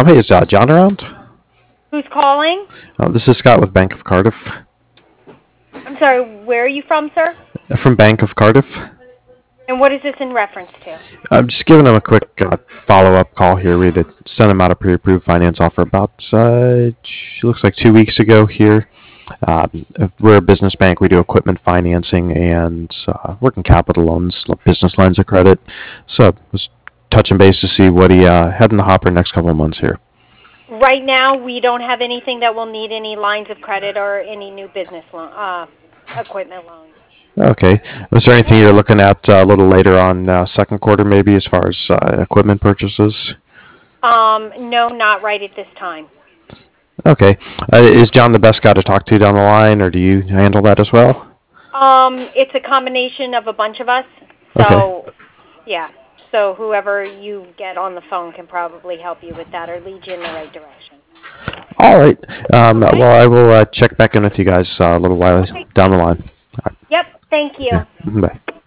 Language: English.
Hey, is John around? Who's calling? This is Scott with Bank of Cardiff. I'm sorry, where are you from, sir? From Bank of Cardiff. And what is this in reference to? I'm just giving him a quick follow-up call here. We had sent him out a pre-approved finance offer about, looks like 2 weeks ago here. We're a business bank. We do equipment financing and working capital loans, business lines of credit. So I was touching base to see what he had in the hopper next couple of months here. Right now, we don't have anything that will need any lines of credit or any new business equipment loans. Okay. Was there anything you're looking at a little later on second quarter maybe as far as equipment purchases? No, not right at this time. Okay. Is John the best guy to talk to down the line, or do you handle that as well? It's a combination of a bunch of us. Okay. So, yeah. So whoever you get on the phone can probably help you with that or lead you in the right direction. All right. Okay? Well, I will check back in with you guys a little while Okay. down the line. Yep. Thank you. Yeah. Bye.